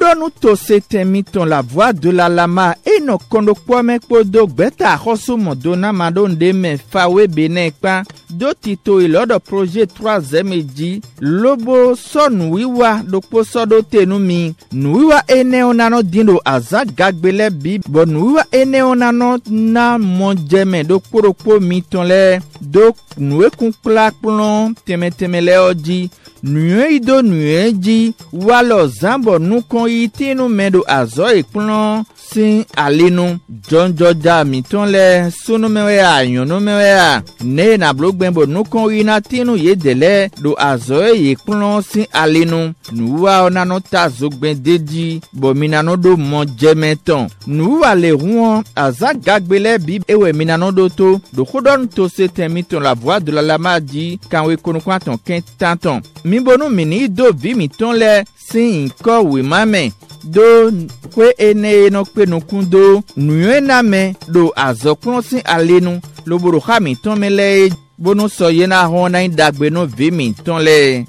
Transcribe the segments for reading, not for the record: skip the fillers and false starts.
Khodonu to setemiton la voix de la lama et no kondo kwame podo beta hoso modona madonde me fawe benekpa do tito ilodo projet 3e eji lobo son wiwa do posodo tenumi nuiwa ene onano dindo aza gagbele bi bo nuiwa ene onano na monjeme do korokpo mitonle do nuwe kunkla plon temetemele oji nuwe ido nuwe ji walo zambo nukon itinu medo azo ekplon sin alinu jonjo ja mitonle sunu mewe ayono mewe ne na blogbenbo nukon ina tinu yedele do azo ekplon sin alinu nuwa onano tazogben deji bo minano do monjemeton nuwa le ruon aza gagbele bi ewe minano do to do Khodonu to setemiton la voix de la lama di kanwe konukwanton kentanton mibonu mini do vi mitonle sin ko we mame do kwe ene no kwe no kundo nuye name do azokron sin alenu loboro khami ton mele bono soye na hona indagbe no vi mitonle.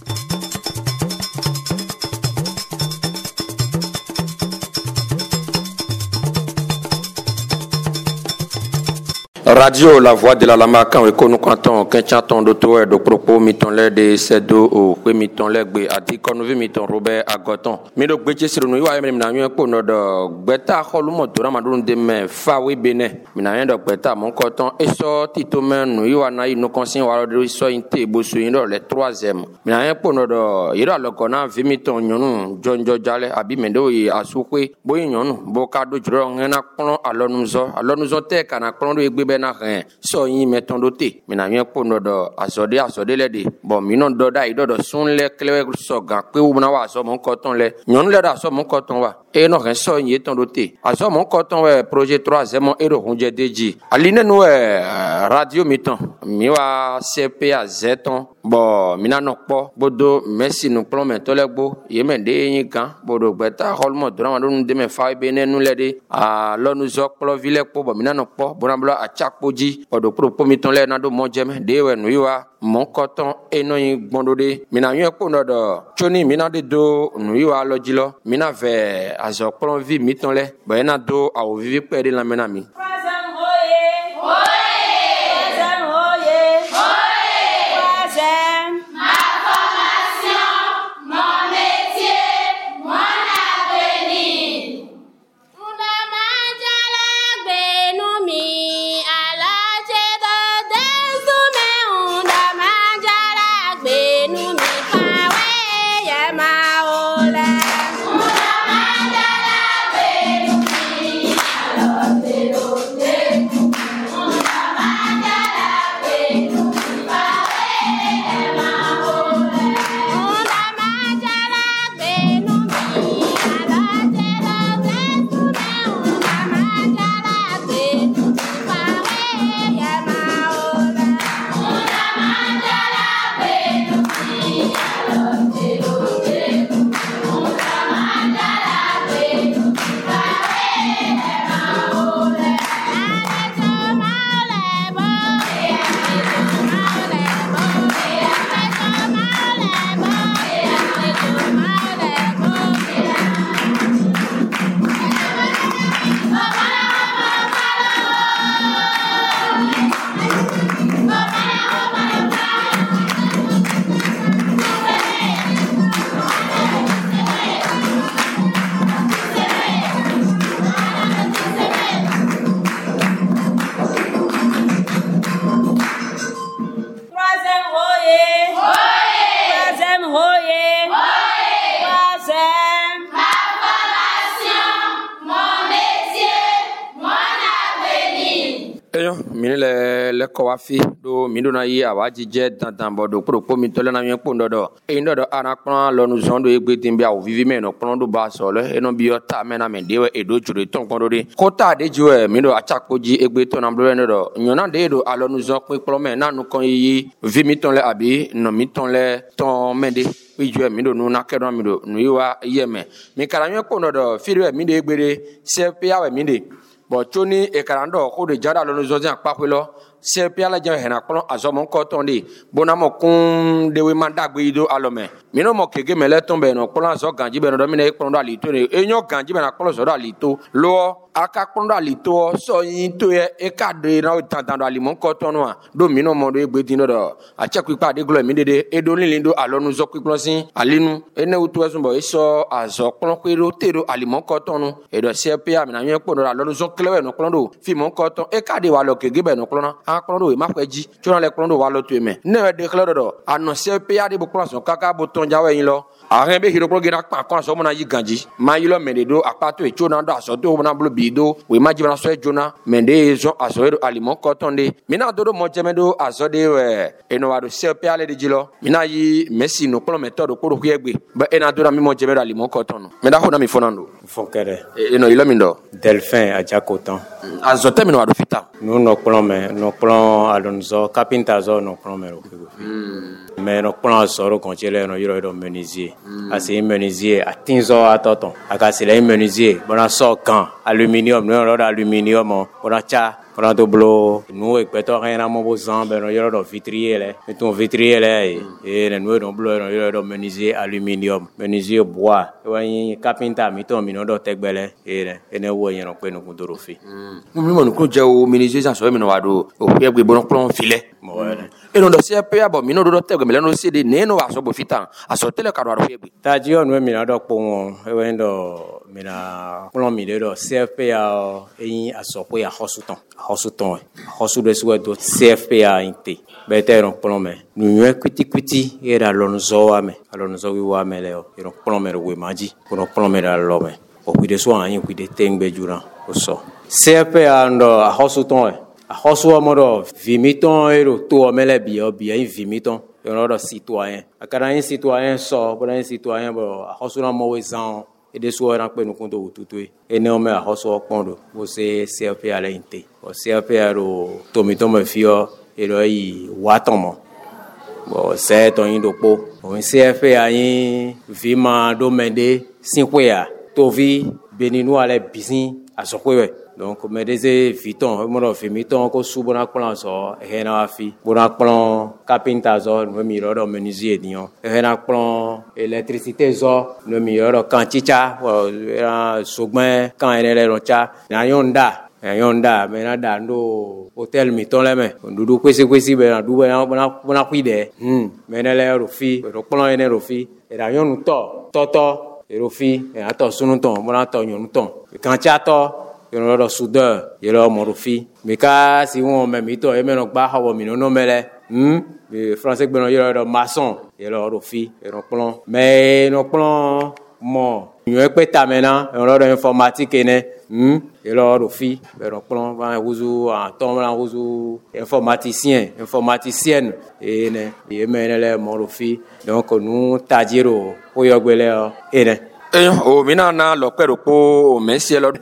Radio La Voix de la Lama quand we konu kanton kenchanton do to do propos miton le de sedo o kwe miton le gbe ati konu vi miton Robert Agoton mi do gbe chesiru no iwa mi na yun po no do gbeta kholumo to ramadun de me fa we bene mi na yun do gbeta mon koton eso tito men no iwa na ino konsin wa do so inte bo so yin do le 3e mi na yun po no do ira lokona vi miton nyonu jonjo jale abi mendo yi asukwe bo nyonu bo ka do juro ngena klon alonumzo te kana klon do egbe na ren so yin meton dote mi na yen po no do asode le de bon mi non do da ido do sun le klewe so gan pe wo na wa so mon koton le nyon le da so mon koton wa e no ren so yin ton dote aso mon koton we projet 3e mon ero hunje deji aline no radio miton mi wa CPA zeton bon mi na no po bodo merci no plan men to le gbo ye men de yin kan bodo gbeta holmo do na do de me fa be ne nu le de a lo nu zo plo vile po bo mi na no po bonablo a chakpoji odo propos miton le na do monjeme de we nu yiwa mon koton enoyin gbondode mina yun po no do choni mina de do nu yiwa lojilo mina ve azo plon vi miton le bo na do a o vivi pe de la mena mi le ko wa fi do mi do na yi awaji je dandan bodo propos mi to le na yen po ndodo e ndodo ana plan lo nu zondo egbe tin bia o vivi me no plan do ba so le e no bi o ta me na me dewe e do jure ton kon do de ko ta de ju e mi do achakoji egbe to na blo ndodo nyona de do alo nu zon pe plan me na nu kon yi vi mi ton le abi no mi ton le ton me de wi ju e mi do nu na ke do mi do nu yiwa yeme mi kala yen po ndodo fi do mi de egbere se pe awe mi de bo choni e karando ko de jara lo nu zon pa pe lo se pe ala je hena klon azomo ko ton de bonamo kun de we manda gbe ido alome mino mo kege mele tombe no kpɔlɔ so ganji be no mine kpɔlɔ do alito ne enyo ganji be na kpɔlɔ so do alito lo aka kpɔlɔ do alito so yin to ye e ka de na tantan do alimon ko tonu a do mino mo do egbe din do a check pipa de glo mi dede e do lindo alonu zo kpɔlɔ sin alinu ene utu esun bo iso azo kpɔlɔ ko do te do alimon ko tonu e do CPA mi na yen kpɔlɔ do alonu zo klewe no kpɔlɔ do fi mon ko ton e ka de wa lo kege be no kpɔlɔ na a kpɔlɔ do e ma ko ji chona le kpɔlɔ do wa lo to me ne de kpɔlɔ do ano CPA de bo kpɔlɔ so kaka bo ton jawe yin lo a be hiro kpɔlɔ gena pa kon so mo na yi ganji ma yi lo me de do apato e chona do aso to na blo bi do we ma jibana so e jona me de zo aso do alimon ko ton de mi na do do mo jeme do aso de e no wa do CPA le de jilo mi na yi Messi no kpɔlɔ me to do ko do egbe ba e na do na mi mo jeme do alimon ko ton no me da ho na mi fonando Fonkere e no ilo mi do Delphin Ajakotan azo te mi no wa do fita nous no kpɔlɔ alonso carpenter zo no kpɔlɔ me ro mais no kpɔlɔ soro konchele no yoro do menuisier asi menuisier atinzo atoton aka sele menuisier bona so kan aluminium no ro aluminium bona cha bona do blo nous ekpeto rien mo bozan be no yoro do vitrier le meton vitrier le e no do blo no yoro do menuisier aluminium menuisier bois wani carpenter mi to mi no do tegbele ene wo yen no pe no kundoro fi mi mo no ko je o menuisier sa so mi no wa do o pe egbe bon kpɔlɔ file e no do CPA bo mi no do tegbe me no cd ne no wa so bo fita aso tele ka do ro egbe taji on we mi na do pon e we ndo mi na kpɔlɔ mi de do CPA e aso po ya hosuton hosu de so do CPA inte bete no kpɔlɔ me nu ye kwiti e da lonzo wa me wi wa me le o kpɔlɔ me we maji kpɔlɔ me da lo me o wi de so an wi de tengbe jura o so CPA ndo hosuton a hosu amodo vimiton ero to mele bio vimiton ero do citoyen akara un citoyen so pour un citoyen bo a hosu na mo wezan e de so ran pe nu kun to tutue e ne o me a hosu opondo bo se CPA le inte o CPA ro tomito me fio ero yi watomo bo se to yin do po o CPA yin vima do mende sinkwea to vi beninu ale bisin asokwe donc me des viton mo do vimiton ko su bona kpɔlɔ so hena afi bona kpɔlɔ carpenter zo no mi ro do menuisier dion hena kpɔlɔ électricité zo no mi ro kan chicha era sogben kan ere ro cha na yonda me na da ndo hotel mi ton le me ndudu kwesi be na du bona kwide me na le ro fi ro kpɔlɔ ene ro fi era yonu to ro fi e ato sunu ton bona to yonu ton kan cha to yoro do soudeur yoro morofi meka si won me mi to e me no gba hawo mi no mele be français gbe no yoro do maçon yoro do fi yoro kpɔlɔ mais no kpɔlɔ mo yo e pe ta mena yoro do informatique ne yoro do fi yoro kpɔlɔ ba wuzu a ton la wuzu informaticienne e ne e me ne le morofi donc nous tajiro o yo gbele e ne o mina na lo pero po o Messi lo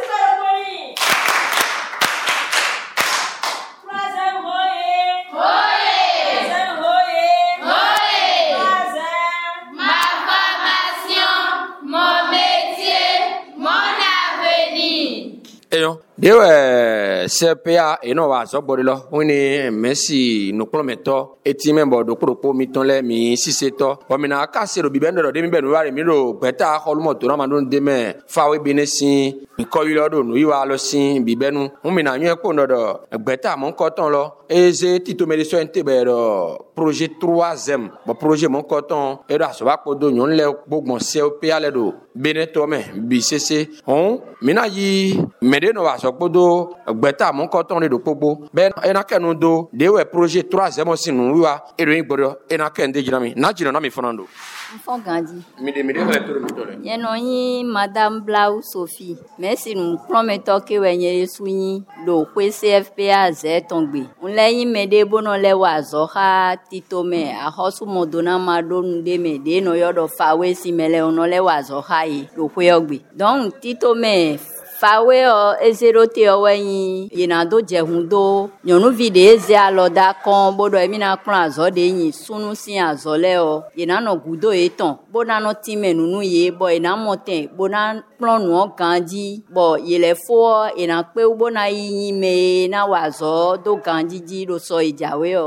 dewe CPA eno wa so gbodilo woni Messi no kpɔlɔ meto eti membo do kpɔlɔ mi ton le mi siseto o mi na ka se ro bibendo do de mi be no ware mi ro gbeta holumo to na ma don de me fawe binesin mi ko wi lo do no yiwa lo sin bibenu mu mi na yen ko no do gbeta mon ko ton lo eze tito me so ente be do projet 3e bo projet mon ko ton e do aso ba ko do nyon le gbogbon CPA le do beneto me BCC on mi na yi mede no wa so podo gbeta mon ko ton le do popo ben e na kenu do de we projet 3e sinu wiwa e do yin gbodo e na ken de jinami na jina na mi fonando Enfant Gandhi. Mi de kala toro mi tole. Yeno yi Madame Blau Sophie. Merci nous promettons que wenye suyi do kwe CFPA ze tongbe. Unle yi mede bono le wazo ha titome a hosu modona madonu de mede no yodo fawe si mele ono le wazo ha yi do kwe ogbe. Donc titome fawe o ezerote o wenyi yena do jehundo nyonu vide eze aloda kon bodo emina kran azo de yin sunu sin azo le o yena no gudo eton bona no time nunu ye bo ena moten bona planu o ganji bo yele fo ena pe bona yin me na wazo do ganji ji do so ijawe o me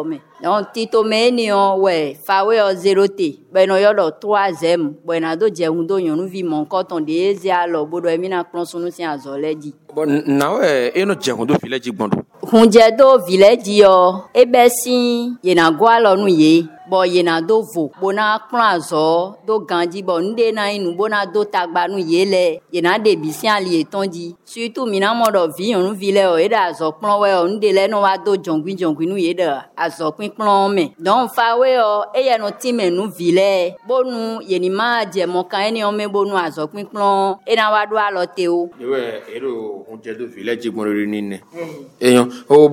donc tito meni on ouais fawe o 0 te beno yo do 3e bena do je hundo nyonu vi mon koton de ezi alo bodo emina klonsunu si azoledi bon nawe eno je hundo village gbondo hunje do village yo ebesi yena gwalo nu ye bo yena do vo bona plan azo do ganji bo nde na inu bona do tagba nu yele yena de bisi ali etonji surtout mina modo vi yonu ville o eda azo plan we o nde le no wa do jongwi nu yeda azo pin plan me don fa we o eye no time nu ville bonu yeni ma je mo kan eni o me bonu azo pin plan ena wa do alo te o yewe ero hunje do village gbondo ni ne eyan o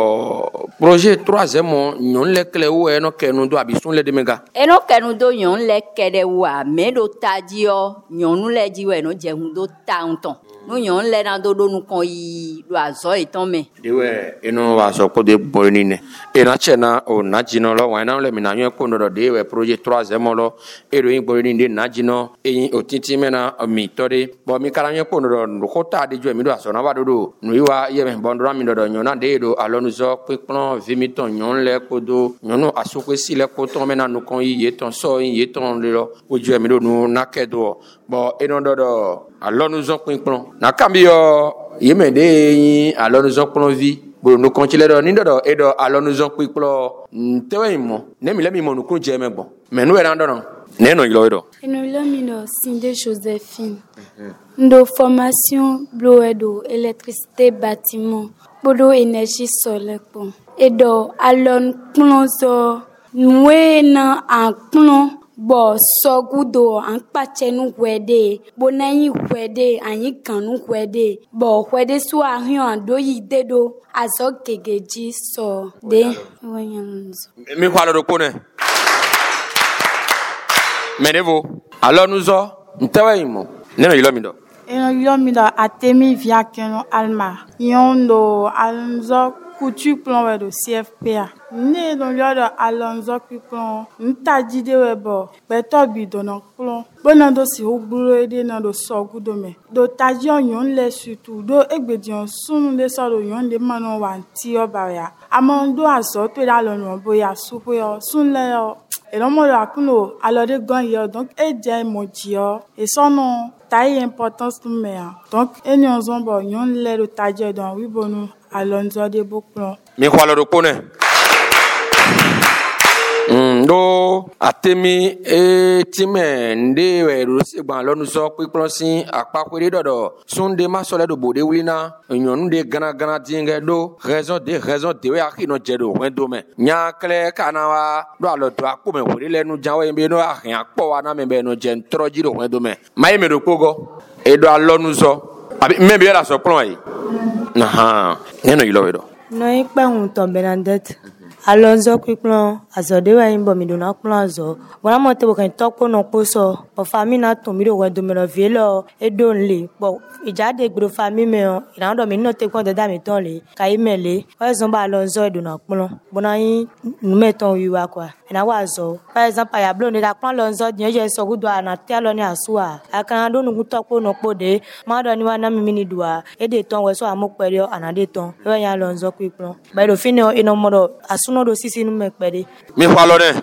bo projet 3e nyon le kle o eno kenu do abisun le demega eno kenu do nyon le kede wa me do tajio nyonu le jiwe no je hun do taunton no nyon le na do nu kon yi do azo iton me dewe eno wa so ko de borni ne ena chena o na jino lo wa na le mina nyon ko no do dewe projet 3e lo ero yin borni de na jino eyin otiti mena mi tore bo mi kala nyon ko no do ko ta de jo mi do aso na wa do nu yiwa ye me bondra mi do nyona de do alonu zo pekplan vimiton nyon le ko do nyono asoko si le ko ton mena no kon yi ton so yi ton lo oju mi do nu na kedo bo eno do alonu zo pekplan na kambio yeme de yin alonu zo pekplan vi bo no kon chile do ni do edo alonu zo pekplan tewe mo ne mi le mi mo no kun je me gbon me no era ndo no ne no ilo edo eno le mi no Sinde Joséphine ndo formation bloedo électricité bâtiment bodo énergie solaire pon edo alon plonzo nwe na an plon bo sogudo an pachenu wede bonayi wede anyi kanu wede bo wede so ahion do yidedo azo kegeji so de wanyanzo mi kwalo do kone menevo alors nous o ntawe imo neno ilo mi do eno yomido atemi via keno alma yondo alonzo couture plan we do CFPA ne don yodo alonzo plan ntaji de we bo beto bi dono plan bonando si ogburo ede na do sogudo me do taji onyon le surtout do egbedion sunu de so do yon de mano wanti obaria amondo aso to da lonu boya supo yo sun le yo elomo la kuno alode gan yo donc e je moji yo e sono taille importance to me donc enion zombo yon le do taji don wi bonu alonzo de bokplan mi kwalo do kone do atemi time nde we rusi gban lonu so piplan sin apakwere dodo sunde ma sole do bode wina nyonu de gana dinge do raison de we akino jedo wendo me nya kle kanawa do alo do akome wori lenu janwe be no ahin apo wa na me be no je ntroji do wendo me mai me do pogo e do alonu so abi me be la so plan yi aha neno ilo edo no ipa hun to Bernadette alonzo piplan azode wa imbo mi do na plan zo bona mo te bo kan topo no poso o fami na to mi do we do me no vielo e don le bo ijade gboro fami me o ina do mi no te kon de da mi ton le ka imele o zo ba alonzo e do na plan bona yin nu me ton wi wa kwa ina wa zo par exemple ya blo ni da plan alonzo yen je so gudo na te alo ni asua akan do nu topo no pode ma do ni wa na mi ni dua e de ton we so amopere anade ton we ya alonzo piplan ba do fini o ino modo asuna do sisi nu mekpede mi kwalo ne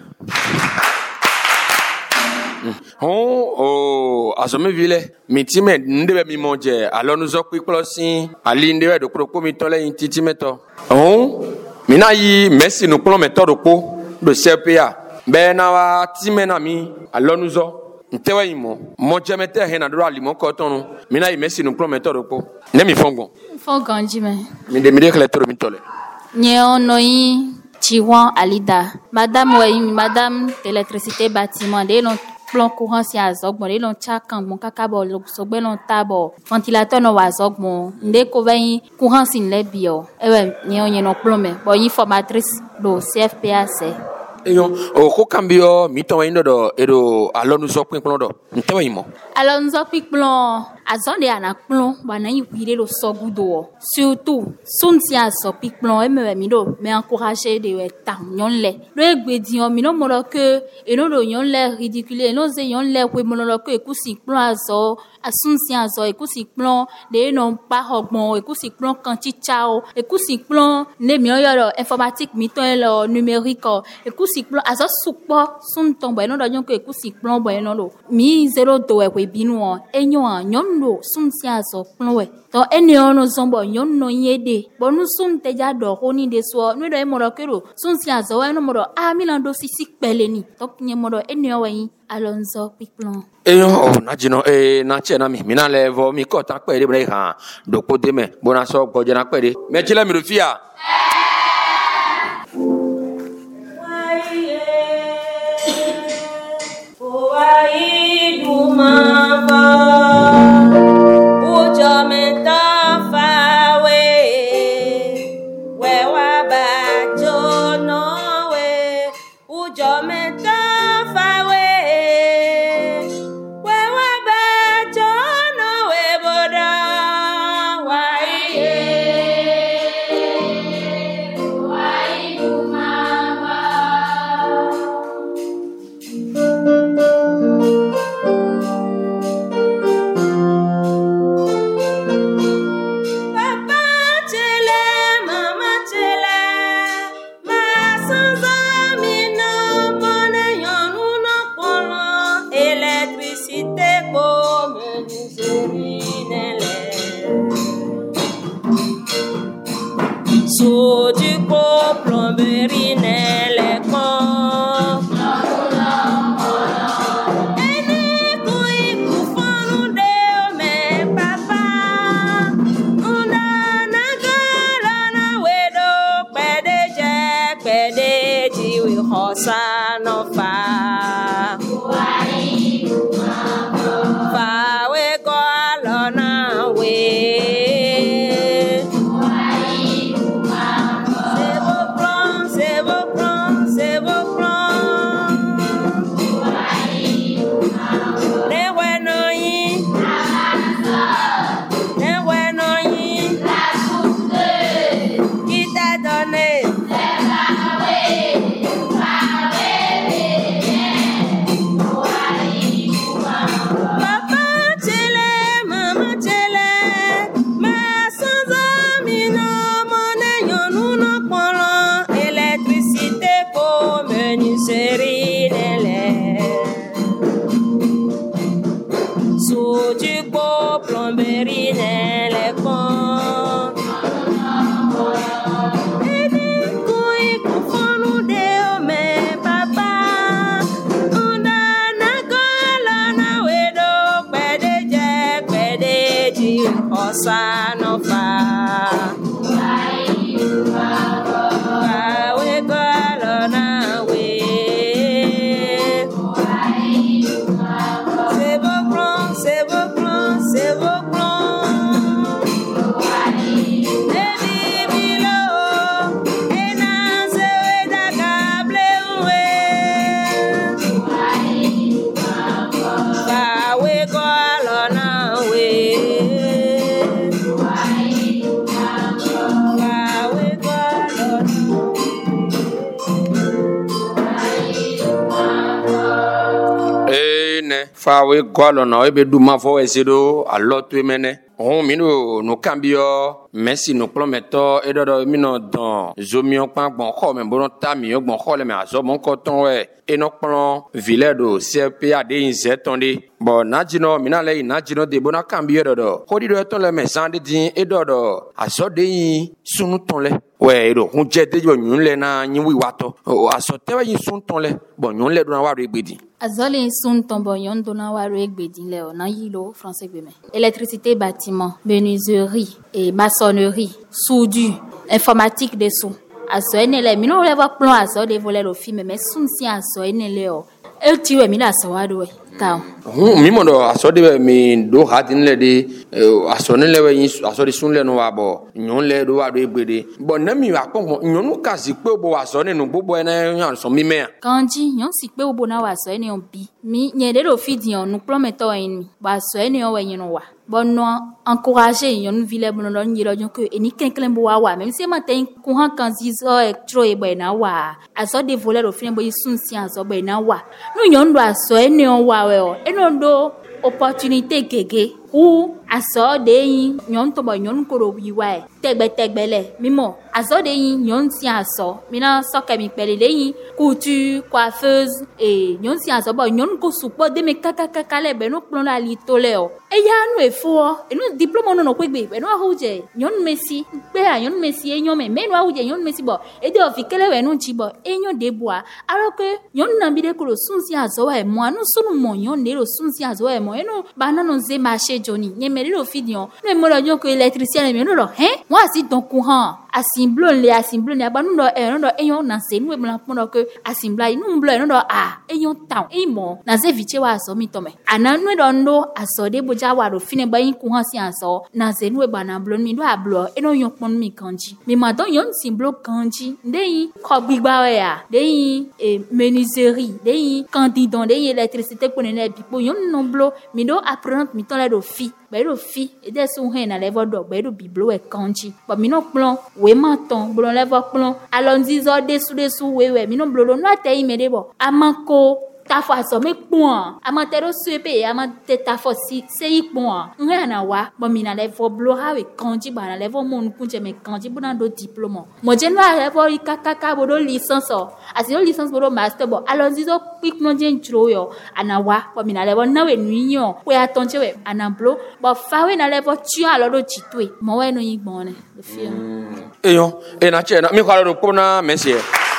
azome vile mitime ndebe mi monje alonu zo piplo sin ali ndebe do pro mi tole intiti meto mina yi merci no plan meto do po do CPA be na wa time na mi alonu zo ntewa imo monje mete hena do ali mon kotonu mina yi merci no plan meto do po ne mi fongon jime mi de mi de kletoro mi tole nyeo noyi Chiwan Alida madame d'électricité bâtiment de l'on plan courant si azogbo de l'on chakan mon kakabo sogbe l'on tabo ventilateur no wazogbo nde ko vin courant sin le bio ewe nyeo no plombe bo yi formatrice do CFPA se eyo o ko cambio mi to windo do edo alonu so pin plan do ntewa imo alonzo piplan azonde ana plon bana yipire lo sogudo surtout sun si aso pi plon e me do me encourager de ta nyon le lo egbedi on mi no mo que e no lo nyon le ridicule no ze yon le we mo lo que ekusi plon aso asun si aso ekusi plon de non pas ogbon ekusi plon kanti chao ekusi plon ne mi yo informatique mi to le numérique ekusi plon aso supo sun ton bo no do yon que ekusi plon bo no lo mi zero do we binu on enyon nyon lo sun si aso plon we donc enyon no zombo nyon no yede bo nu sun te ja do honi de so no do mo lo que lo sun si aso we no mo do a mi lan do sisi pele ni donc nye mo do enyon we alonzo piplon eyo na jino na chena mi mina levo mi ko ta pe de bre ha do ko de me bona so go je na pe de me chile mi do fia fawe gwalo na ebe du ma fo esido alotu emene on mino no cambio merci no prometto e do mino don zomio pa bon ko me bon ta mi bon ko le me azo mon coton we e no plan viledo CPA de inzetonde bon najino mina le najino de bona cambio do ko di do ton le me sande din e do aso de sunu ton le we do hun je de jo nyun le na nyi wi wato aso te wa yin sun ton le bon nyun le do na wa re gbedi azole sun ton bon yon do na wa re gbedi le na yilo français gbeme électricité bâtiment menuiserie et maçonnerie soudure informatique des sons aso enele mino le va plan aso de voler au film mais sun si aso enele o e ti we mi na so wa do ta mi mo do asode mi do hadin le de asone le we asode sun le no wa bo nyon le do wa do egbede bo na mi wa pon nyon ka si pe bo asone no gbogbo ena yan so mi me kanji nyon si pe obo na wa so eni on bi mi nyede do fidi on nu prometo en wa so eni on we yin wa bonno encourager yon vile bono don nyiro jon que eni kenklen bo wa même si matin ku han kan zizo extro e be na wa aso de voler o fin bo yisun si aso be na wa no yon do aso eni on wa we o eno do opportunité gege ou aso de yin yon to bo yon ko ro wi wa tegbele mimo aso de yin yon si aso mina so ke mi pele de yin couture coiffeuse et yon si aso bo yon ko supo de me kaka le be no plon la li to le o e ya no e fo e no diplôme no ko gbe be no huje yon messi pe a yon messi e yon me no huje yon messi bo e de ofikele we no chi bo e yon de bois alors que yon na bi de ko sun si aso wa e mo anu sunu mo yon de ro sun si aso e mo e no ba na no ze marché Johnny nye me lo fidion no mo lo jon ko électricien me no lo moi si ton courant asimblon le aba no do e yon na se no e mo la pon que asimbla no mblo no do e yon town e mo na ze viche wa so mi to me ana no do ndo aso de boja wa ro fine ba yin courant si aso na ze no e ba na blon mi do ablo e no yon pon mi kanji mi ma don yon simblo kanji de yin ko gbigba we ya de yin menuiserie de yin candidon de yin électricité pour ne bi yon no blo mi do apprendre mi to le do fi bero fi ede so hen na level do bero biblo e kanji but mi no plan we maton blo level plan alonzi zo desu we mi no blo no atei me de bo amako ta fo aso me pon amatero supe amate ta fo si sei pon ngana wa bo mi na level blo ha we kanji ba na level mon kunje me kanji bu na do diplôme mo je no level kaka bo do licence o asi do licence bo do master bo alonzi zo quick no je ntro yo anawa bo mi na level na we nuyo we atonche we anablo bo fa we na level tu alo do chitwe mo we no yigbon ne le fi eyo e na che na mi kwalo do pona mesie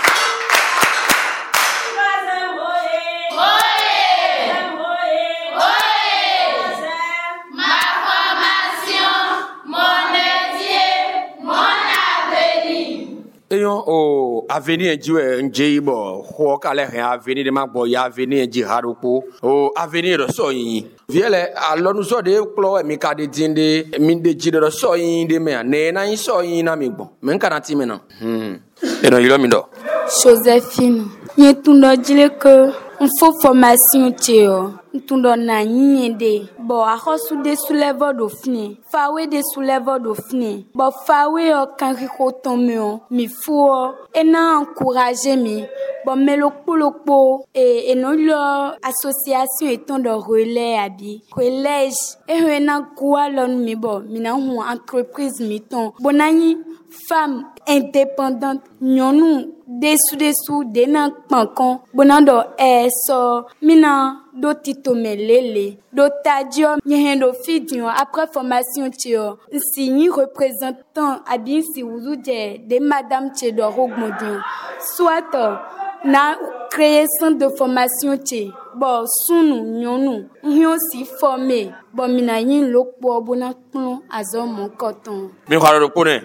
o avenir jiwe njeibo ho kale he avenir de magbo ya avenir ji harupo o avenir so yin viele alonu so de klo mi ka de dinde mi de ji de so yin de me ne na yin so yin na mi gbo men kana ti me na e no yilo mi do Joséphine yetundo jile que on faut formation tio tundo na nyinde bo ahosu de soulève do fini fawe de soulève do fini bo fawe o kan ko tomio mi fo e na encourager mi bo melokpolokpo e no lo association eton de relais abi collège e na kwa lon mi bo mi na hu entreprise mi ton bonani femme indépendante nyonu dessous de na pankon bonando so mina do tito melele do tadio nyendo fidio après formation tio signi représentant abi si wude de madame Tchedoro Gmodin soit na création de formation tché bo sunu nyonu hion si formé bo mina yin lokpo bona plon azo mon coton mi kharo do pone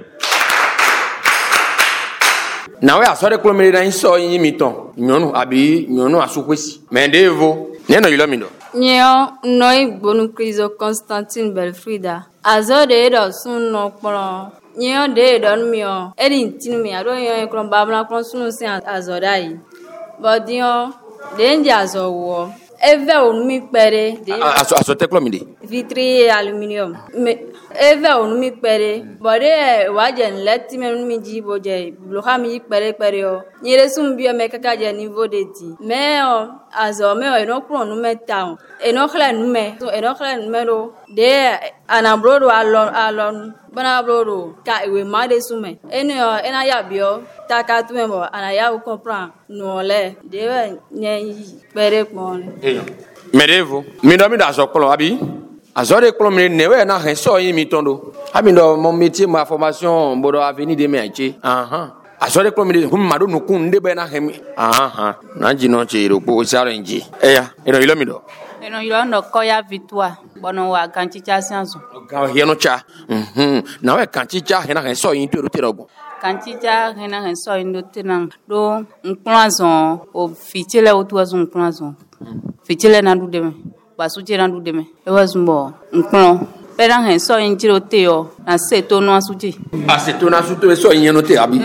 na we asore klomere na so yin mi ton nyonu abi nyonu asukwesi mendevo neno yilo mi do nyo noi bonu krizo Constantine Belfrida azo de do sun no poro nyo de don mi o edin tinu mi ado yo ekron babla kon sunu sin azo dai bodio de nja azo wo eve onu mi pere de aso teklomide vitri aluminium eve onu mi pere bode wajen leti me mi jibo je bloha mi pere o nyere sum bi o me kaka je niveau de ti me o azo me o eno kro nu me town eno khla nu me so eno khla nu me ro de anabrodo alon bana brodo ka we ma de sume eno ena ya bio taka tu me bo ana ya u comprend no le de nye pere pon medevo mi do mi da so klo abi azore klo mi ne we na hen so yin mi tondo abi do mon métier ma formation bodo avenir de meche azore klo mi hum madu nu kun de be na hen na ji no che ro po challenge eya eno ilo mi do eno ilo no koya victoire bono wa kanchicha sianso ga hieno cha na we kanchicha he na hen so yin to ro bo Kantija hena hen so indo tenang do nklanzon o fitile o tuwa zon nklanzon. Fitile na du deme. Basu je na du deme. E wazumbo nklan. Pera hen so injiro teo na seto no asuji. A seto na suto so yeno te abi.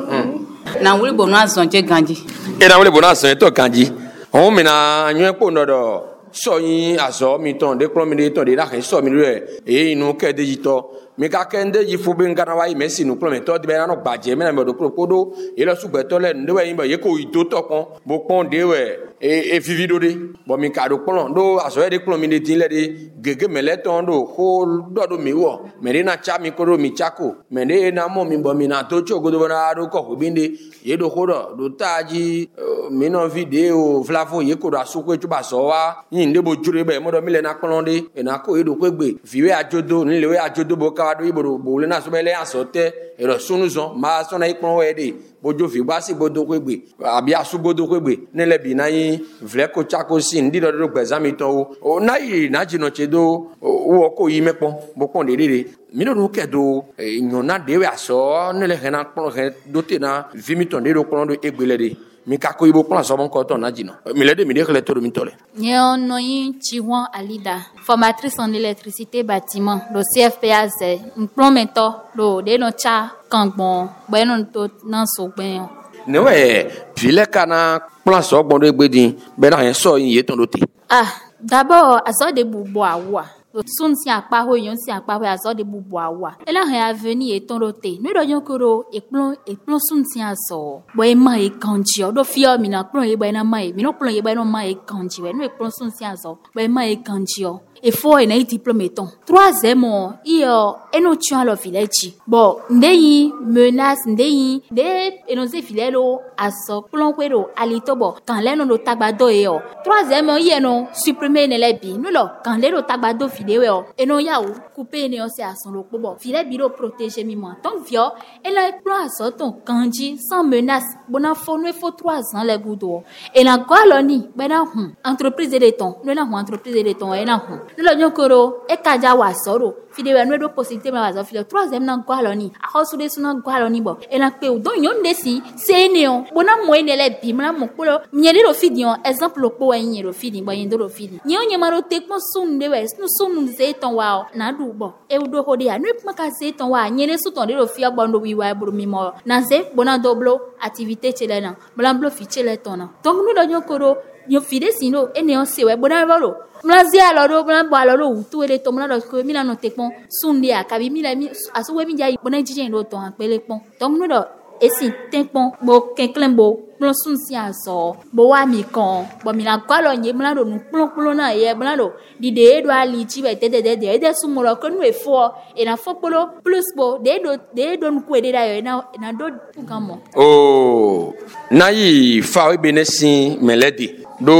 Na wuli bo no azon je ganji. E na wuli bo na azon to ganji. On me na nyo po no do so yin aso mi ton de klo mi de ton de la hen so mi re e inu ke de jito. Mi ka kende yi fu ben kana wa yi mesi nu klo mi to de be na no gbaje me na me do propodo e lo sugbe to le nde we yin bo ye ko ito to kon bo pon de we e vivi do de bo mi ka do klo do aso e de klo mi de tin le de gege me le ton do ko do mi wo me de na cha mi ko do mi chako me de na mo mi bo mi na to cho go do na do ko binde ye do ko do taji mi no video flafo ye ko do asuko e tuba so wa yin de bo jure be mo do mi le na klo de e na ko e do ko gbe viwe ajodo ni le we ajodo bo ka do iboro bo le na so be le asote e ro sunu zon ma so na ipon we de bojo fi gba si bodo ko gbe abi asubodo ko gbe ne le bi na yin vle ko chako si ndi do gbe exam ton o na yi na jino chedo wo ko yi mepon bo pon de de mi no ke do nyon na de we aso ne le hena pon he do te na vimiton de do pon do egbele de mi ka ko ibo pon so bon ko ton na jino mi le de mi de kle to mi tole Nyo Noyin Chiwan Alida, formatrice en électricité bâtiment, le CFPAZ, un plan mentor, le de no cha kangbon, ben to nan so ben. ne we vile kana plan so bon do egbedin be na yen so yin ye ton do te D'abord, azo de bubo awa. Sun si akpa ho yon si akpa ho azo de bubo awa. Ela he aveni e ton rote. No do yon koro e plon sun si azo. Bo e ma e kanji o do fio mi na plon e ba na ma e. Mi no plon e ba no ma e kanji we. No e plon sun si azo. Bo e ma e kanji o. E fo e na i diplôme ton. Troisièmement, iyo eno tuan lo village. Bo ndeyi menace ndeyi de enoze filelo aso plon kwero alito bo kan le no do tagbado e o. Troisièmement, iyo no supprimer ne le bi. No lo kan le do tagbado file o. Eno ya o couper ne o se ason lo bo. File bi do protéger mi moi. Ton vio e la plon aso ton kanji sans menace. Bona fo no e fo 3 ans le gudo. E na koloni bena entreprise de ton. No na entreprise de ton e na Nilo nyokoro e kaja wa soro fide we no do possibilité ma wa fide troisième na gwaloni a hosu de suna gwaloni bo e na pe o don yon desi se ne on bona mo ene le bi mra mo polo nyele ro fidi on exemple po wen ro fidi bo yin do ro fidi nyo nyama ro te ko sun de we sun ze ton wa na du bo e o do hode ya no e ka ze ton wa nyele su ton de ro fi agbo ndo wi wa buru mi mo na ze bona doblo activité chele na bla blo fi chele ton na donc no do nyokoro yo fide sino ene on se we bona balo Mlazi aloro blan bo aloro utu ele to mla ko mi na no te pon sunde akabi mi la mi aso we mi ja bona jije ndo to an pele pon donc no do esi ten pon bo kenklen bo plon sun si aso bo wa mi kan bo mi na kwa lo nye mla do nu plon na ye mla do di de do ali chi be de su mo lo ko nu e fo e na fo polo plus bo de do nu ku de da yo na do gamo oh na yi fa we benesi meledi do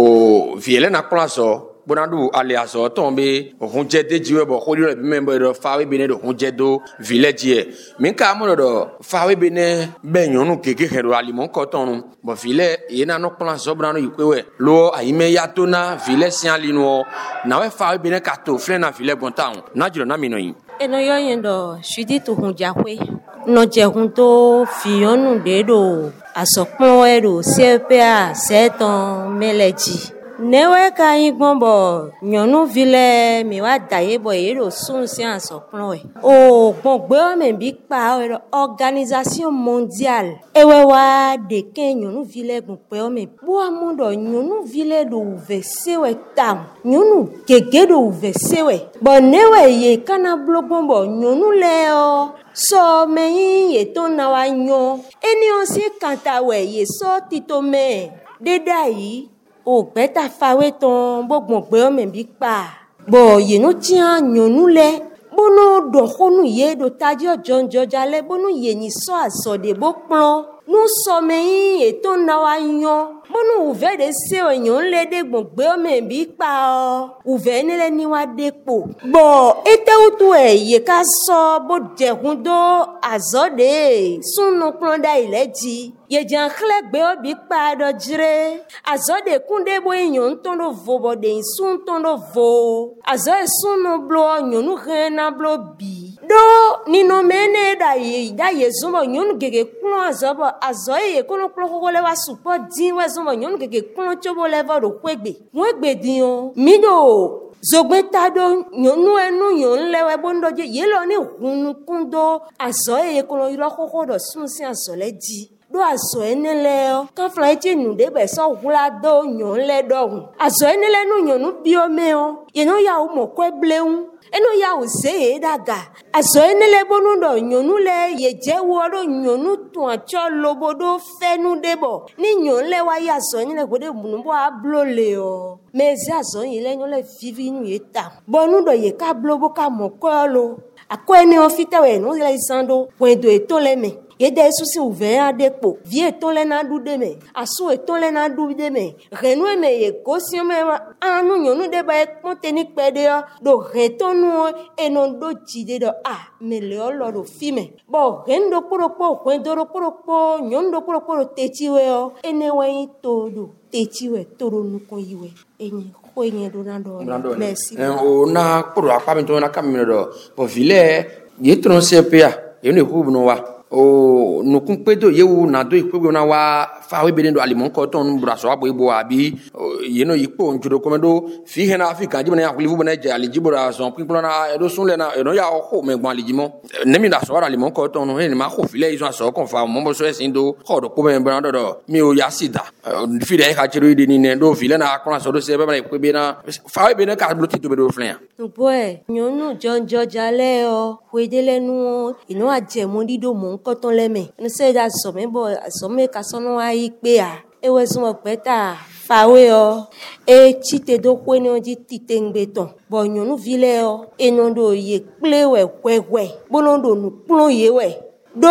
o viele na plaso bonadu ale aso tombe hunje de jiwe bo kholi lo member do fawe bene do hunje do village min ka mo do fawe bene be nyonu keke hero ali mon koton bo vile yena no plan so brano yikwe lo ayime yato na vile siali no na we fawe bene kato fle na vile bon town na jiro na mino yi eno yo yendo shudi to hunja kwe no je hunto fionu de do asopon ero CPA seton meleji newe ka yin gbonbo nyonu vile mi wa daye bo ero sun si asopon we o gbogbe o me bi pa organisation mondiale ewe wa de ken nyonu vile gbogbe o me bo amundo nyonu vile do vese we tam nyonu gege do vese we bo newe ye kana blogbombo nyonu le o so me ye to na wa nyo eni o si kanta we ye so tito me de dai o beta fawe ton bogbon gbe o me bi pa bo ye no ti an nyonu le bono do khonu ye do taji ojonjo jale bono ye ni so asode bo plon nu so me e to na wa yan bono uve de se o yan le de gbogbe o me bi pa o uve ni le ni wa depo bo ete utu e ye ka so bo de hun do azode sunu plon da ileji ye jan khlegbe o bi pa do jire azode kunde bo yan ton do vo bo de sun ton do vo azo sunu blo yan nu rena blo bi do nino mene da ye zumba nyonu gege kuno azoye ye kono ploko le wa supo din we zumba nyonu gege kuno chobo le va do kwegbe mwegbe din mido zogbeta do nyonu enu nyon lewe bondo je yelo ni hunu kundo azoye ye kono iro koko do sunsi azole di do azo enele kan fla eche nu de be so hula do nyon le do azo enele nu nyonu biome o ye no ya o mo kwebleun eno ya o se daga azo enele bonu do nyonu le ye je wo do nyonu tun acho lobodo fenu debo ni nyon le wa ya azo enele gode bunu bo ablo le o mezi azo yin le nyon le vivi nu eta bonu do ye ka blo bo ka mo ko lo akweni ofita we no le sando point do etole me yede susi ouvert depo vie tole na du de me asu etole na du de me renu me ye kosi me anu nyonu de ba konteni pede do retonu enon do jide do me le olo do fime bo rendo poropo kwendoro poropo nyondo poropo techiwe o enewe todo techiwe toro nuko yiwe enyi koyenye do na do merci o na poro apa mi to na kamino do bo vile ye tron sepia ye ne ku no wa o nukun pedo yewu na do ipewe na wa fa we be ndo alimon ko ton bura so abo ibo abi yeno yipo njuro komedo fi hena afrika jibona ya kulivu bona je alijibora so pinplo na edo sunle na eno ya ko me gban alijimo nemi da so alimon ko ton he ni ma ko file iso so kon fa mo bo so esin do ko do ko me bra do mi o ya sida fi de ka chiro ide ni ne do file na akon so do se be na ipe na fa we be na ka bloti to be do flen boy nyonu jonjo jale o wedele nu ino ajemo dido mo koton leme no se da so me bo so me ka so no ai pe a ewe so peta fawe o chite do ko ni oji titengbe ton bo nyonu vile o enondo ye plewe kwekwe bonondo nu plon yewe do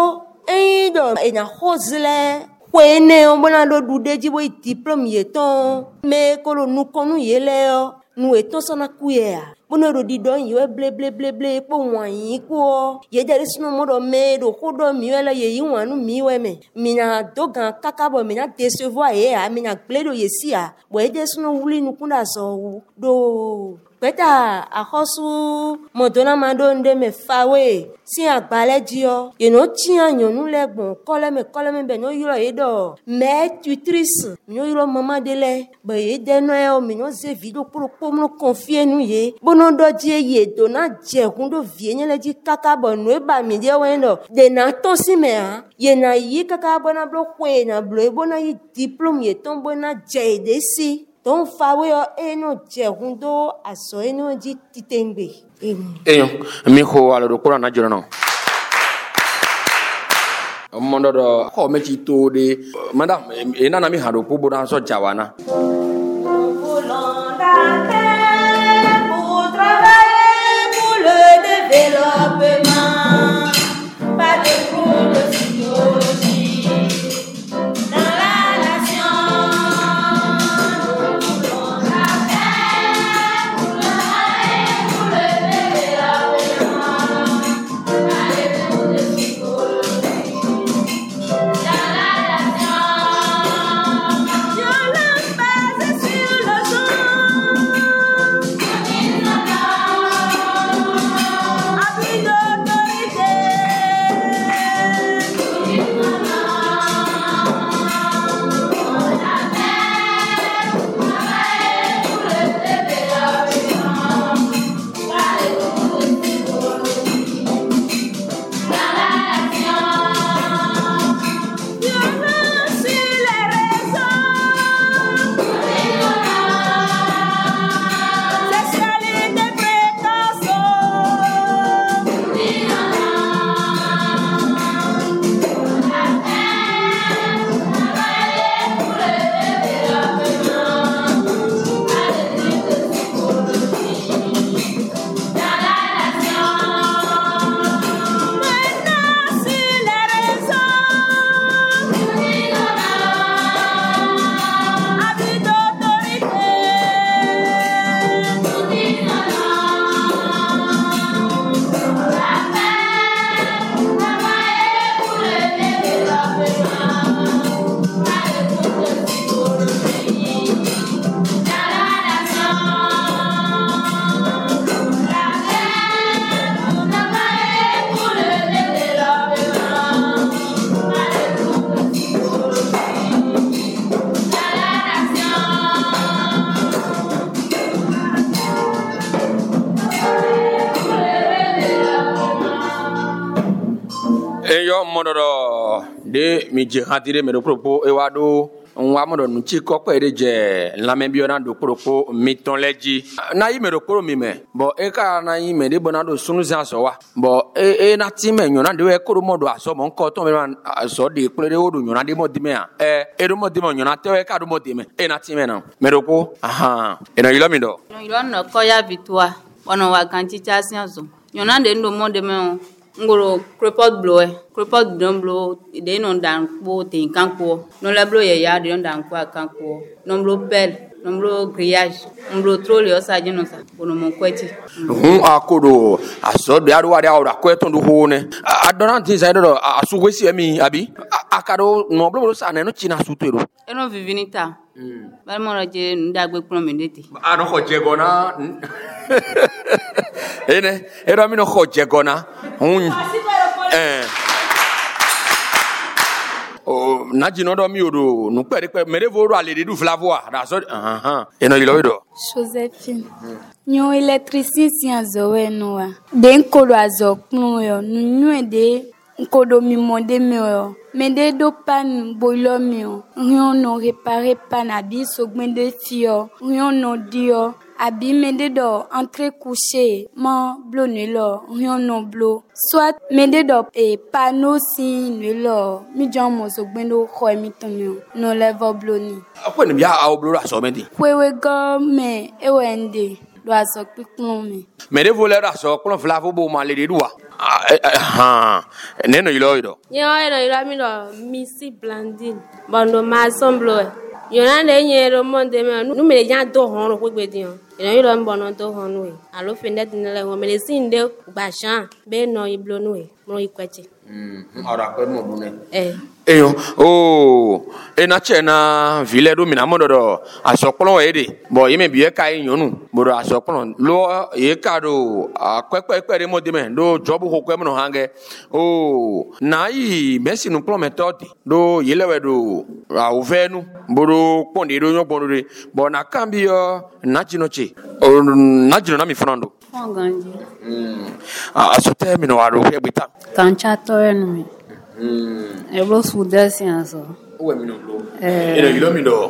do ena hozle kwene o bonando du deji bo diplôme ye ton me ko lo nu konu yele o nu eto sona kuye bono do di don yewe ble po wan yi ko ye jare sunu mo do me do ko do mi wela ye yi wan nu mi we me mina do gan kaka bo mina décevoir ye a mina gle do ye si a bo ye de sunu wuli nu kunda so do beta akosu modona mando nde me fawe si agbale dio ye no ti anyonu legbon kole me be no yiro edo me tutrice no yiro mama dele be ye de no e o mi no se video pro no confie nu ye bono do die ye do na je hun do vie nyele ji kaka bo no e ba mi de wendo de na to si me a ye na yi kaka bo na blo kwe na blo e bona yi diplôme ye ton bona je de si don fawe o eno je hundo aso eno ji titengbe eyo mi ko ala do kura na jiro no mondo do ko me ci to de madam ena na mi hado po bo na so jawana pour travailler pour le développement pas de yo modoro de mi je hatire me do propos e wado nwa modo nu chi kokko e je la me bi ona do propos miton leji na yi me do koro mi me bo e ka na yi me de bona do sunu za so wa bo e na ti me nyona de we koro modo aso mo nko to me aso de kule de odo nyona de mo di me a e do mo di mo nyona te we ka do mo di me e na ti me na me do ko aha e no yilo mi do no yilo no ko ya vitua ono wa kanchi cha sianzo nyona de ndo mo de me o ngoro crepot don blow de non dan po tin kanko no la blow ya de non dan kwa kanko no blow bel no blow grillage no blow trolley o sa jeno sa bono mo kweti akodo aso de adu wa de awra kweton do hone adoran tin sai do asu wesi mi abi akado no blow sa na no china sutero eno vivinita ba mo raje ndagbe pron mendeti no ko jegona ene era mi no ko jegona Najino do mi odo nu pere mere voro ale du flavoa da so eno yilo do Josephine nyo électricien si azowe noa de nkolo azokun yo nu de nkodo mi monde mi yo me de do pan boilo mi yo rien no réparer pan abi sogmende fio rien no dio abi mede do entrer coucher mon blo ne lo rien no blo soit mede do e panneau si ne lo mi jamo so gbendo ko mi tonyo no level blo ni akwe ni bia awo blo aso medi wewe go me e wende do aso pikun me de voler aso klon flavo bo ma le de duwa neno yilo do ira mi do misi blandine bondo ma somblo yona de nyero monde me nu me ja do hon ko gbe dian iro mbono do hon we alo fenet ni le won me le sinde gbashan be no iblo nu we mo ikwete ora ko mo bune eyo ena chena vile do mina modo do asokpon we de bo yime biye kai yonu bodo asokpon lo ye ka do akwekwe de mo de me do job ho kwem no hange na yi mesi no plan method do yelewe do avenu bodo ponde do nyobon do bo na kambio na chinochi na jino na mi frando onganji asote mi no aro ebita kancha to enu eblo sudasi anso uwe mi no blo yilo mi do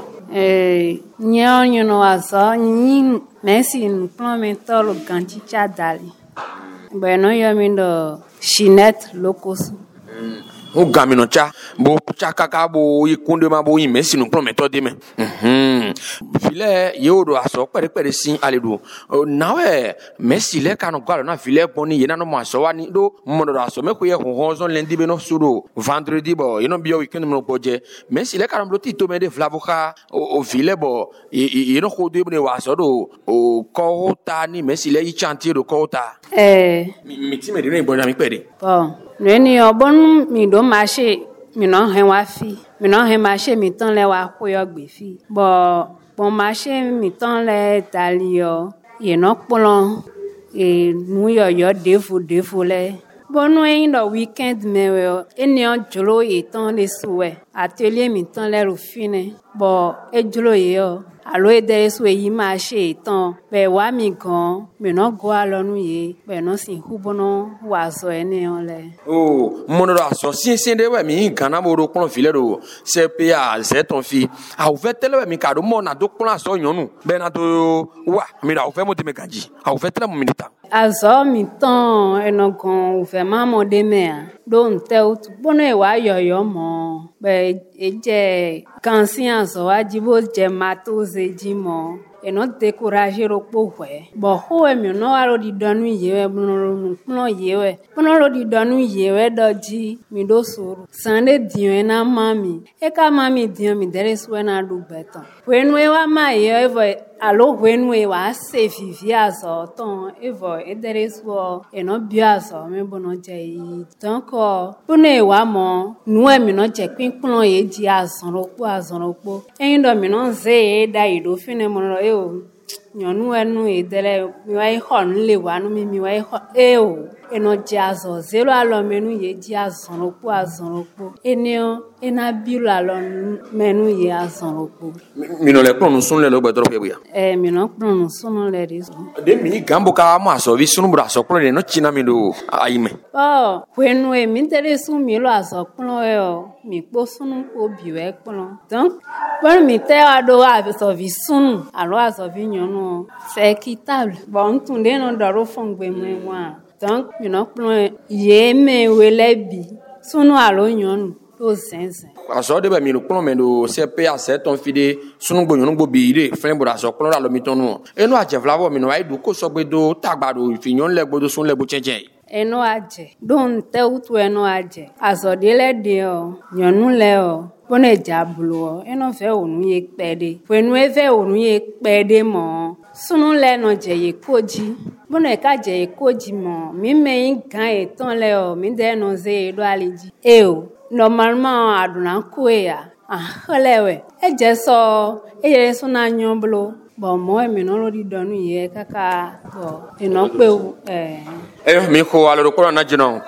nyo no aso ni mesi no plan mental kanchi cha dali bueno yo mi do chinet locos o gamino cha bo chaka ka bo ikunde ma bo imesi no prometo de me file yodo aso pere sin aledu nawe mesi le kanu galo na file boni yena no maso wani do modo aso me ko ye honzon lendi be no sudo vendredi bo you know bio weekend mo boje mesi le kanu bloti to me de flavoka o file bo you know ko de bone waso do o ko ta ni mesi le yi chantier do ko ta mi ti me de bo na mi pere bon Neni obon mi do marché mi no hen wa fi mi no hen marché mi tan le wa ko yo gbe fi bon marché mi tan le talio ye no polon e nu yo defo le bon no in the weekend me we eni on jolo e tan le souwe atelier mi tan le ro fine bon e jolo ye o alo edere so yi ma se tan be wa mi gan me no go alonu ye be no sin hubono wa so ene on le mono aso sin de we mi gana mo ro kon file do CPA c'est ton fi a ou fait tele mi ka do mo na do kon aso yonu be na do wa mi da o fe mo de me ganji a ou fait tele mo minita aso mi tan eno gan o fe ma mo de me do nte o tu bono e wa yoyo mo be eje conscience wa jibo je matos ejimo eno décourager ro pohwe bo ho emi no aro di danu yewe no yewe bono ro di danu yewe doji mi do soro sande diwe na mami e ka mami diwe mi dere so na do beton wenwe wa ma yewe alo wenwe wa se vivia so ton evo e dere so eno bia so me bono je donc bono e wa mo nu emi no je pinpon ye ji azon ro po eyin do mi no ze e da ido fine mo ro nyɔnu enu edele miwa exɔ nu le wa nu miwa exɔ eo eno jazɔ zelo alɔ menu ye jazɔnokpo azɔnokpo enio ena bilo alɔ menu ye azɔnokpo. Minɔ le kplɔ nusun le lɔgbɛ dɔrɔn kɛ bonya. Minɔ kplɔ nusun le de. De mi gambo ka mo asɔ vi sunu bro asɔ kplɔ de no tsina mi do ayi me. Wenu e mi te de sun mi lo azɔ kplɔ e o mi kpo sunu kpo biwɛ kplɔ donc pɔn mi te wa do azɔ vi sunu alo azɔ vi nyɔnu c'est équitable. Bon ntun de no dɔrɔ fɔn gbɛmɛ wa donc minɔ kplɔ ye me wele bi sunu alo nyɔnu do zɛnzɛn. Azɔ de bɛ mi kplɔ me do CP a sɛ tɔn fi de sunu gbo nyɔnu gbo bi de fɛn bro azɔ kplɔ alo mi tɔn nu enu adze fila bɔ mi no ayi do ko sɔgbe do tagba do fi nyɔnu lɛ gbo do sunu lɛ gbo tsɛtsɛ. Eno adze don te utu eno adze azɔ de le de o nyɔnu le o bone jablo o eno ve onu ye kpe de wenu eve onu ye kpe de mo sunu le no je ye koji bone ka je ye koji mo mi me gan eton le o mi de no ze do aleji e o normalement aduna ko ya lewe eje so eye so na nyoblo bo mo e mi no ro di donu ye kaka bo eno pe mi ko alo ko na jino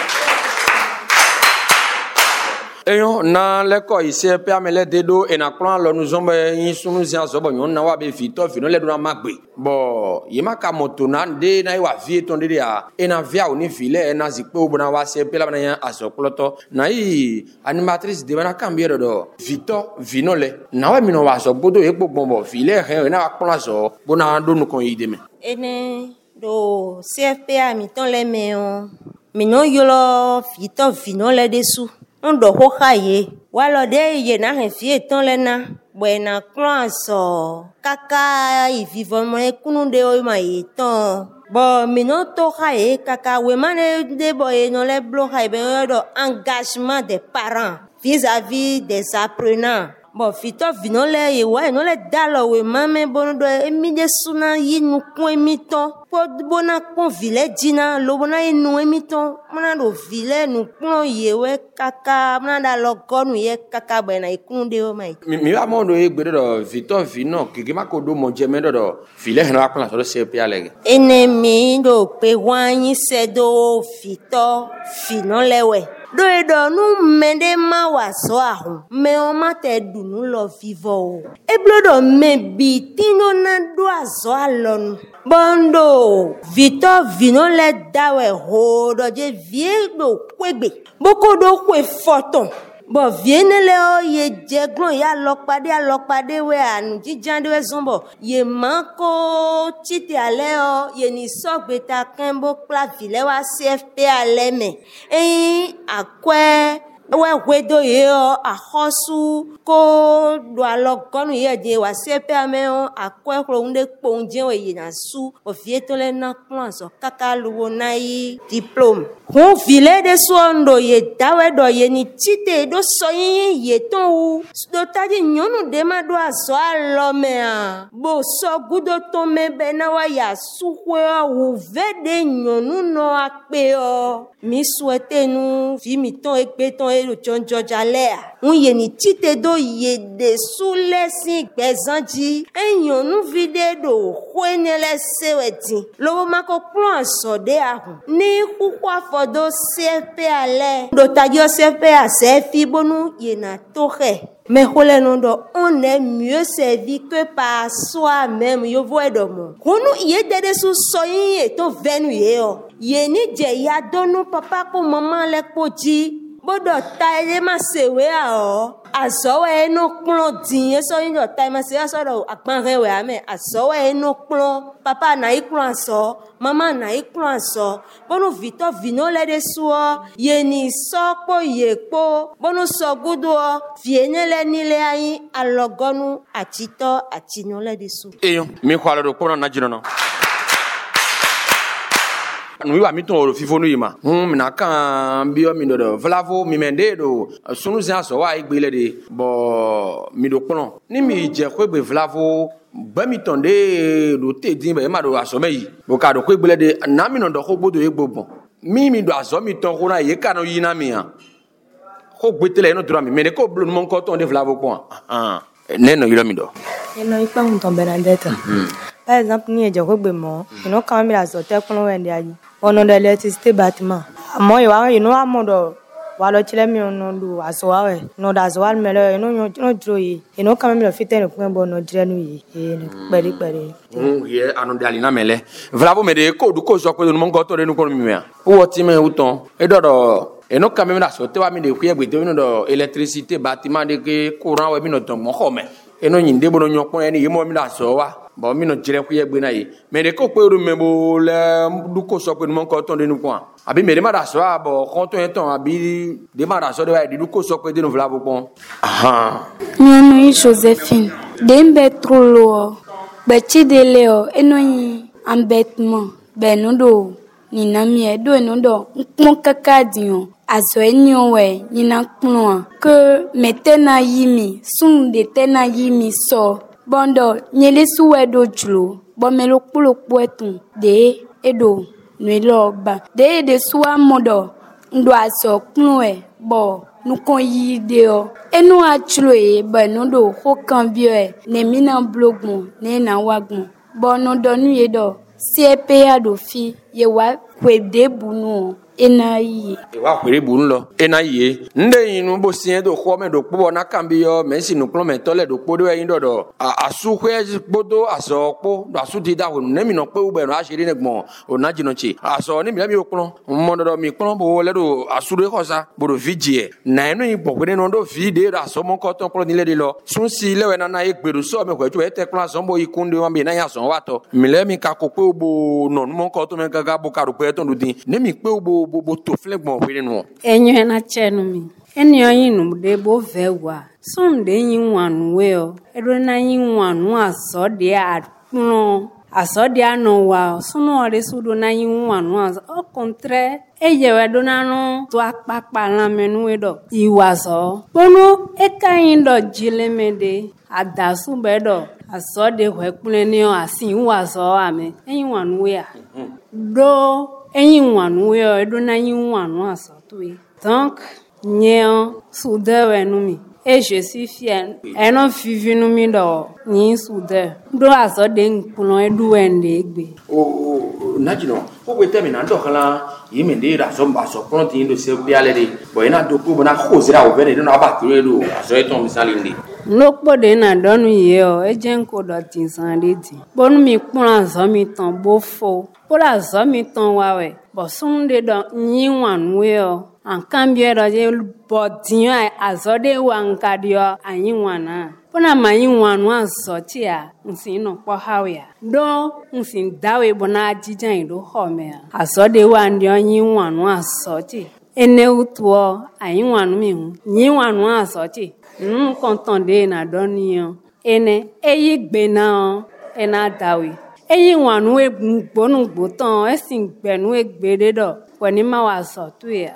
eyo na leko ise pe amele dedo ena klan lo nu zombe yin sunu zia zo bo nyon na wa be fito fino le do na magbe bo yema ka moto na de na wa vie ton de ya ena via oni file na zikpe obona wa se pe la na ya asokloto na yi animatrice de bana kambie do fito vino le na wa mi no wa so bodo e gbogbo file he na klan zo bona do nu kon ide me ene do CFPA mi ton le me o mi no yolo fito vino le desu ndo ho khaye walo de ye na he fie ton le na buena clanso kaka i vivo mo e kunu de o ma e ton bo minuto khaye kaka we mane de boy no le blo khaye be do engagement des parents vis-à-vis des apprenants bo fito vino le ye wa no le dalo we mame bono do emi de suna yinu ko emi ton po bona kon vile dina lo bona enu emi ton mana do vile nu kon ye we kaka mana da lo gonu ye kaka bena ikun de o mai mi ba mo do e gbe do fito vino kiki ma ko do mo je me do vile he na akon so se pe alege enemi do pe wanyi se do fito vino lewe do edo nu mende ma waso ahun me o ma te dunu lo vivo o e blodo me bi tino na do azo alonu bondo vito vino le dawe ho do je vie do kwegbe boko do kwe foton bo viene le o ye jeglon ya lokpade we anu jijande we zombo ye manko chiti ale o ye ni sogbe ta kembo kla vile wa CFP ale me akwe we wedo ye o ahosu ko do alogonu ye je wa CFP ame o akwe kro unde ponje we ye na su o vieto le na klanso kaka luwo na yi diplôme kon vile de sondo ye dawe do ye ni chite do soyin ye ton u do tadi nyonu de ma do aso alome a bo so gudo to me be na wa ya suwe o vede nyonu no akpe o mi souhaite nu vi mi ton ekpe ton e lo chonjo jale un ye ni chite do ye de sule sin gbezanji nyonu vide do hwenele seweti lo ma ko plan so de ahun ni kukwa do CFP ale do tadio CFP a CFI bonu yena toche mais on est mieux servi que par soi-même yo voedo mo kunu ye dede su soyin e to venu ye o ye ni je ya donu papa ko mama le poji bodo taile ma sewe a o asowe no klon din so yin do taile ma sewe so do apan rewe ame asowe no klon papa na iklon aso mama na iklon aso bonu vito vino le de suo ye ni sopo ye po bonu so gudo viene le ni le ayin alogonu atito atino le de su eyo mi kwalo do kono na jino no nu wa mi ton fifo nu yima mina kan bi o mi do vlavo mi mende do sunu zan so wa igbele de bo mi do kono ni mi je ko gbe vlavo ba mi ton de do te din be ma do aso meyi bo ka do ko igbele de na mi no do ko gbodo egbobon mi do aso mi ton ko na ye kan yi na mi an ko gbetele no dura mi me ko blu mo ko ton de vlavo ko ne no yilo mi do eno ipa un ton Bernadette Par exemple, ni ejo ko gbe mo. Quand même la sorte plan wende ayi. Ono de l'électricité bâtiment. Mo yo amodo walo chile mi ono du asoawe. No da asoal mele no droyi. Quand même le fite no point bon no drenu yi. Beri. Ye anon de alina mele. Vlavo me de ko du ko so ko no mongo to de no ko mi me. Wo ti me uton. E dodo quand même la sorte wa mi de ku ye gbe do no do électricité bâtiment de ke courant we mi no ton mo khome. Nyinde bono nyokon eni yemo mi la so wa. Bon mi no jire ku ye gbe na yi. Me de ko pe ru me bo le du ko so ko no mongo to de no ko. Abi me de ma da so abo konto en ton abi de ma da so de wa di du ko so ko de no vlavo bon. Aha. Nyonu Josephine. Dembe trolo. Bechi de leo enoyi embêtement. Benodo ni nami edo enodo nkpon kaka dion. Azo enyo we nyina kpon ke metena yimi sun de tena yimi so bondo nyele suwe do jlo bo melo kpolokpo etun de edo nwelo ba de suwa modo ndo aso kpon e bo nukon yi de o enu achlo e ba no do ho kan bio e ne mina blogun ne na wagun bo no do nu ye do CPA do fi ye wa kwede bunu enayi wa kwere bunu lo enayi nde yinu bo sien do kho me do po na kambio me sinu klon me tole do po do yin do asu kwe bodo aso po do asu di da wo ne mi no pe ube no asiri ne gbon ona jino chi aso ni mi o klon mo do mi klon bo le do asu re kosa bo do vidie na enu yin po kwere no do vide do aso mo ko ton klon ni le de lo sun si le we na na egberu so me ko ju e te klon aso bo ikunde wa bi na ya so wa to mi le mi ka ko pe bo no mo ko to me gaga bo ka ro pe ton do din ne mi pe bo to flegbon wele no enyo na chenu mi enyo yin no de bo vewa some de yin wanu we o edo na yin wanu aso de no wa sunu ore sudo na yin wanu aso au contraire eye we do na no to apapa la menu we do iwaso bono e kan do jilemede adasu bedo aso de hwekule ni o asin waso ame yin wanu we a do eyin wanu yo edo na yin wanu asoto donc nyen soude wenu mi et je suis fière eno vivi nu mi do yin soude do aso de nkuno edu wende egbe najino ko be temi na do kala yimi de ra so ba so pronti indo se biale de bo ina do ko bona ko zira o vere do na ba tire do aso eton misali ndi lokpo de na donu ye o ejen ko do tin san de ti bonu mi pon aso mi tan bo fo pola aso mi tan wa we bo sun de do yin wan we o an cambie do je bo din aso de wan ka dio ayin wana pona ma yin wan wan so ti a nsin no po hawya do nsin dawe bona jijan do ho me aso de wan dio yin wan wan so ti ene utuo ayin wan mi yin wan wan so ti content de na doniyan ene eyi gbena ena dawe eyi wanu egbonu gbotan esin gbenu egbede do woni ma wa so tu ya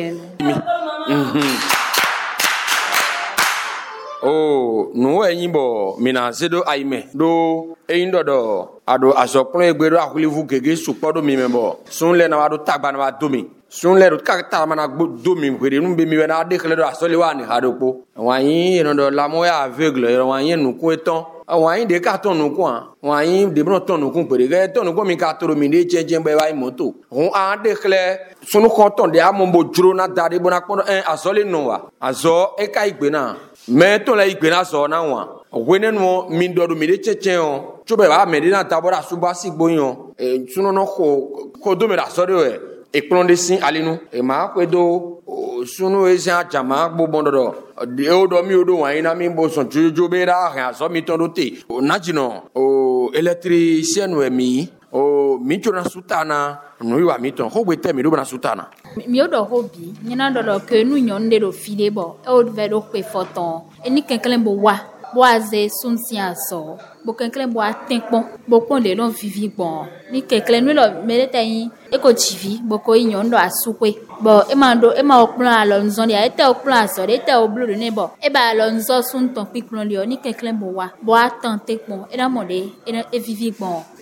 oh no eyin bo mina sedo aime do eyin do ado asopon egbedo akulivu gege supodo mi membo sunle na wado tagba na wadomi sunle do kakta mana domi kwere numbe mi na dekle do asole wani hadopo wayin no do la moya aveugle wayin nu ku eton wayin de carton nu ku wayin de bron ton nu ku pere ge ton nu ku mi ka toro mi de chenchen be wayin moto on a dekle sunu konton de amombo juro na dade bona kono asole no wa azo e ka igbe na me to la igbe na so na wa wenen mo min do mi de chenchen o chobe ba me de na tabora suba sigboyan sunu no ko do me da so de e plonde sin alinu e ma kwedo sunu eja jama gbobondo de odo mi odo wan ina mi bo son jojo be ra ha so mi ton dote najino electricien we mi mi chona sutana no wa mi ton ho gbe te mi do na sutana mi odo hobi nyina do ke nu nyon de do file bo e o ve do pe foton eni kenkelen bo wa boaze sunsia so bo kenkelen bo atenpon bo pon de lon vivi bon ni kenkelen nu lo merete yin e ko chivi bo ko yin do asukwe bo e ma oplan alonzo dia e te oplan so de te oblu ne bo e ba alonzo sun ton piklon li ni kenkelen bo wa bo atante pon e na mode e vivi bon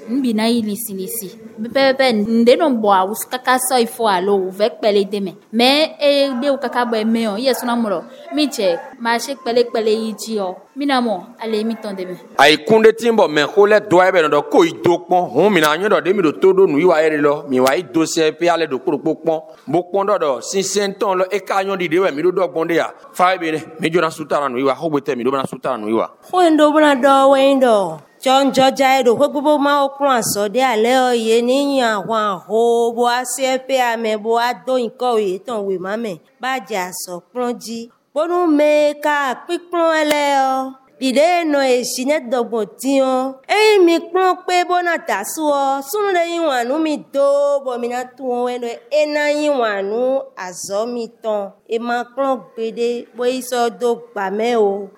mbina ilisi pepe nde no bo awus kaka so ifo alo vek pele deme me e de o kaka bo me o yesu na moro mi che ma she pele yiji o mina mo ale mi ton deme ai kunde timbo me hole doa be no ko idopon hun mina nyo do de mi do todo nu iwa ere lo mi wa ido CFPA ale do popon bo pon do sinsenton lo e ka nyon di de we mi do gbonde ya fa be ne mi jona sutara nu iwa hogbete mi do na sutara nu iwa ho ndo bona do we ndo John Georgia do gbogbo ma okun aso de ale oye ni yan àwọn ho bo CFPA me bo ado nǹkan oye ton we ma me ba ja so plonji bonu me ka pipon ele o dide no e sine dogbon ti o e mi pon pe bona tasu o sunu le yin wanu mi do bo mi na tu o eno e na yin wanu azo mi ton e ma pon gbede bo iso do gba me o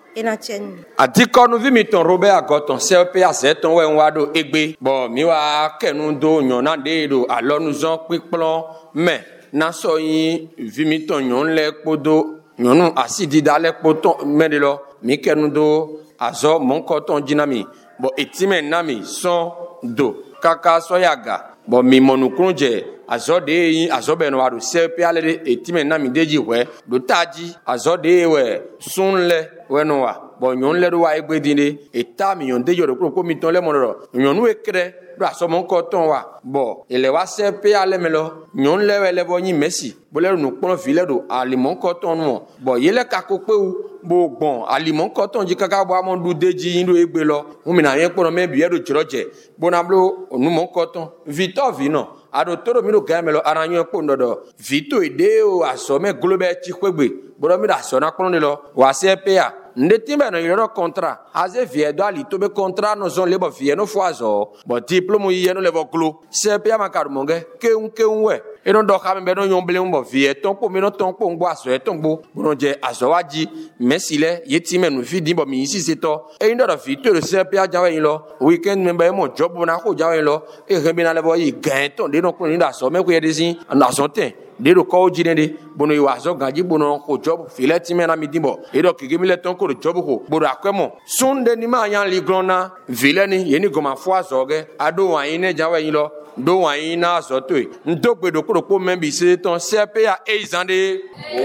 Adikonu vi mi ton Robert Agoton CFPA zeton we nwa do egbe bo mi wa kenu do nyon na de do alonu zon pipon me na so yin vi mi ton nyon le podo nyonu asidi dale poton me de lo mi kenu do azo mon koton jinami bo etime nami son do kaka soyaga bo mi monukunje azo de yin azo be no ado CFPA le etime nami deji we do taji azo de we sunle weno wa bo nyon le do wa egbe dinde eta mi yon dejo do ko mi ton le monoro nyonu ekre do aso mon koton wa bo ele wa CFPA le melo nyon le bo yin merci bo le nu pon file do alimon koton mo bo yele ka ko pe u bo gbon alimon koton ji kaka bo amon du deji yin do egbe lo mu mi na yen pon me bi e do jiroje bo na blo nu mon koton Victor Vino ado toro mi do gamelo aranyo po ndodo Vito ideo asome global chikwegbe boro mi da so na pon lo wa CFPA nde timbe no yoro contrat aze vie do ali to be contrat no zon lebo vie no foazo bo diplôme yi no lebo glo CFPA makar monge ke unwe e no do ka me no yomble mbo vie ton po mi no ton po ngbo aso e ton gbo boro je aso waji mesile yetime no fi dimbo mi isi seto e ndo do Vito le CFPA jawe yin lo weekend member mo job na ko jawe yin lo e rebe na lebo yi gan ton de no ko ni da so me ko ye desin na so ten de do ko jinede bono yi wazo ganji bono ko job fileti me na midimbo e do kige mi le ton ko job ko bodo akwemo sunde ni ma yan li grona vileni yeni goma fo azoge ado wan yin ne jawe yin lo do wan yin na so to ndogbe do ko po membi se ton CFPA izande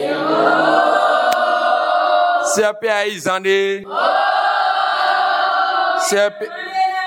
CFPA izande CFPA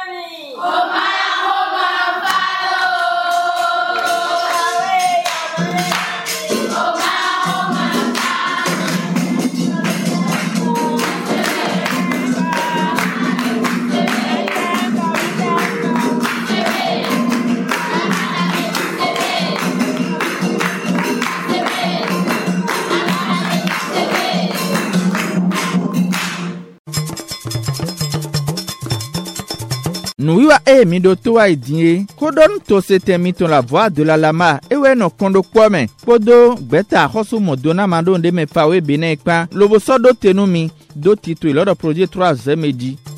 Nuiwa mi do to wa idie kodon to sete mi ton la voix de la lama ewe no kondo kwame podo beta hosu modona mando nde me fawe bene pa lobo sodo tenumi do titu lo do projet 3 meji